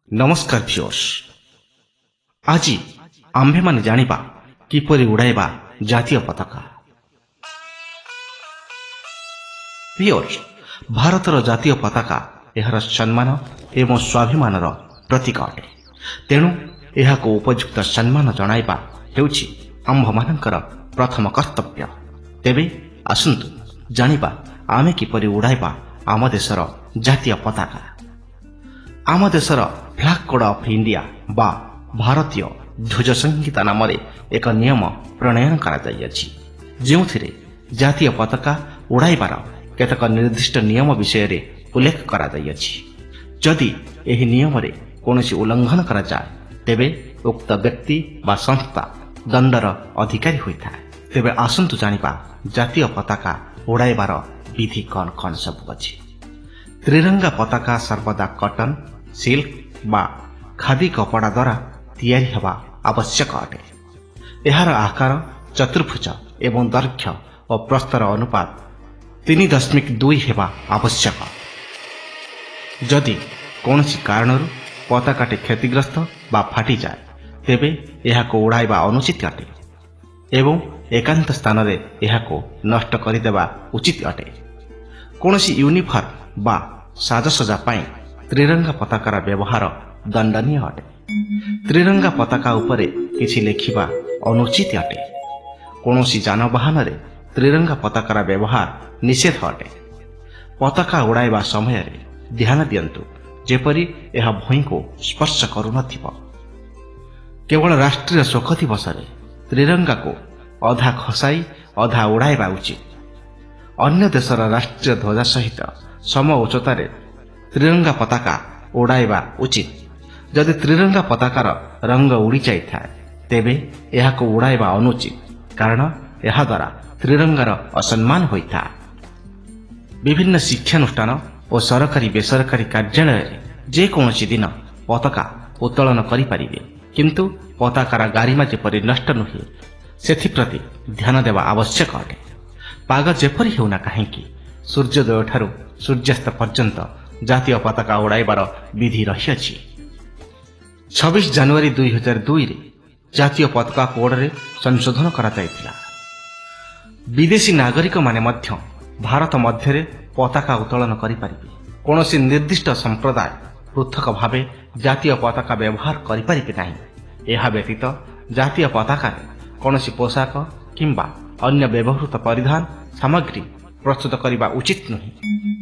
नमस्कार व्यूअर्स, आज आम्भे माने जानिबा किपरि उड़ाइबा जातीय पताका। व्यूअर्स, भारतर जातीय पताका एहार सम्मान एवं स्वाभिमानर प्रतीक अटे। तेणु एहाको उपयुक्त सम्मान जणाइबा हेउछि आम्भमानंकर प्रथम कर्तव्य। तेबे आसंतु जानिबा आमे किपरि उड़ाइबा आम देशर जातीय पताका। आम देशर फ्लैग कोड ऑफ इंडिया बा भारतीय ध्वज संहिता नाम एक नियम प्रणयन करा जातीय पताका उड़ाइबार केतक निर्दिष्ट नियम विषय रे उल्लेख करा जदि एही नियम रे कोनोसी उल्लंघन करा जाय तेबे उक्त व्यक्ति बा संस्था दंडर अधिकारी होता है। तेबे आसंतु जानिबा जातीय पताका उड़ाइबार विधि कौन कौन सब अछि। त्रिरंगा पताका सर्वदा कॉटन, सिल्क बा खादी कपड़ा द्वारा तैयारी हेबा आवश्यक अटे। एहार आकार चतुर्भुज एवं दैर्घ्य और प्रस्तर अनुपात 3.2 हेबा आवश्यक। जदि कौनसी कारणरू पताकाटे क्षतिग्रस्त बा फाटी जाए तेबे एहाको उड़ाइबा अनुचित अटे एवं एकांत स्थान रे एहाको नष्ट करिदेबा उचित अटे। कौनसी यूनिफॉर्म बा साजसजा पाई त्रिरंगा पताकार व्यवहार दंडनीय अटे। त्रिरंगा पताका उपरे किछि लेखिबा अनुचित अटे। कौनसी जानवाहन रे त्रिरंगा पताकार व्यवहार निषेध अटे। पताका उड़ाइबा समय रे ध्यान दियंतु जेपरि एहा भूमि को स्पर्श करू नथिबो। केवल राष्ट्रीय शोक दिवस रे त्रिरंगा को अधा खसाई अधा उड़ाइबा उचित। अन्य देशर राष्ट्रीय ध्वज सहित सम उच्चतार त्रिरंगा पताका उड़ाइबा उचित। जदि त्रिरंगा पताकार रंग उड़ी जाइଥାଏ तेबे एहाको उड़ाइबा अनुचित, कारण एहा द्वारा त्रिरंगार असम्मान होइता। विभिन्न शिक्षानुष्ठान और सरकारी बेसरकारी कार्यालय जे कौनसी दिन पताका उत्तोलन करि परिबे, किंतु पताकार गारिमा जेपरि नष्ट नुहे सेथिप्रति ध्यान देवा आवश्यक अटे। पाग जेपरि हेउना काहेकि सूर्योदय ठारू सूर्यास्त पर्यंत जातीय पताका उड़ाइबार विधि रहिअछि। 26 जनवरी 2002 रे जातीय पताका कोड रे संशोधन करा जायतिला। विदेशी नागरिक माने मध्य भारत मध्य रे पताका उत्तोलन करि परिबे। कोनोसी निर्दिष्ट संप्रदाय पृथक भावे जातीय पताका व्यवहार करि परिबे नाही। एहा व्यतीत जातीय पताका रे कोनोसी पोशाक किंबा अन्य व्यवहृत परिधान सामग्री प्रस्तुत करिबा उचित नहीं।